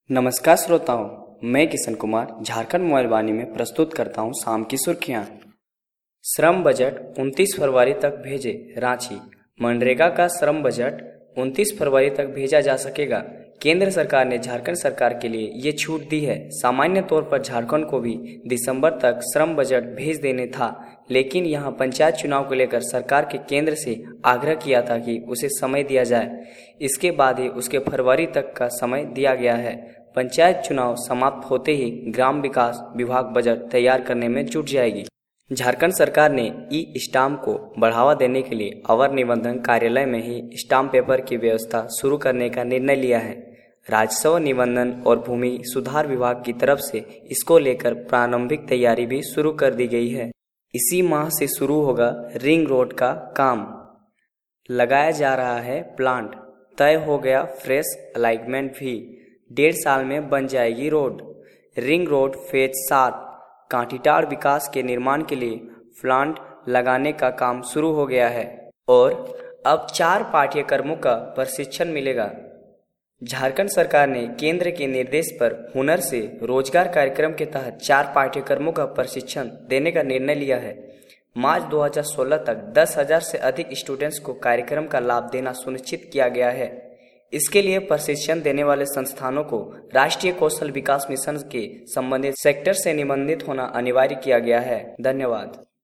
नमस्कार श्रोताओं, मैं किशन कुमार झारखंड मोबाइल वाणी में प्रस्तुत करता हूं शाम की सुर्खियां। श्रम बजट 29 फरवरी तक भेजे रांची। मनरेगा का श्रम बजट 29 फरवरी तक भेजा जा सकेगा। केंद्र सरकार ने झारखंड सरकार के लिए ये छूट दी है। सामान्य तौर पर झारखंड को भी दिसंबर तक श्रम बजट भेज देने था, लेकिन यहां पंचायत चुनाव को लेकर सरकार के केंद्र से आग्रह किया था कि उसे समय दिया जाए। इसके बाद ही उसके फरवरी तक का समय दिया गया है। पंचायत चुनाव समाप्त होते ही ग्राम विकास विभाग बजट तैयार करने में जुट जाएगी। झारखंड सरकार ने ई स्टाम्प को बढ़ावा देने के लिए अवर निबंधन कार्यालय में ही स्टाम्प पेपर की व्यवस्था शुरू करने का निर्णय लिया है। राजस्व निबंधन और भूमि सुधार विभाग की तरफ से इसको लेकर प्रारंभिक तैयारी भी शुरू कर दी गई है। इसी माह से शुरू होगा रिंग रोड का काम। लगाया जा रहा है प्लांट, तय हो गया फ्रेश अलाइनमेंट भी। 1.5 साल में बन जाएगी रोड। रिंग रोड फेज 7 कांटीटार विकास के निर्माण के लिए प्लांट लगाने का काम शुरू हो गया है और अब 4 पाठ्यक्रमों का प्रशिक्षण मिलेगा। झारखंड सरकार ने केंद्र के निर्देश पर हुनर से रोजगार कार्यक्रम के तहत 4 पाठ्यक्रमों का प्रशिक्षण देने का निर्णय लिया है। मार्च 2016 तक 10,000 से अधिक स्टूडेंट्स को कार्यक्रम का लाभ देना सुनिश्चित किया गया है। इसके लिए प्रशिक्षण देने वाले संस्थानों को राष्ट्रीय कौशल विकास मिशन के संबंधित सेक्टर से निबंधित होना अनिवार्य किया गया है। धन्यवाद।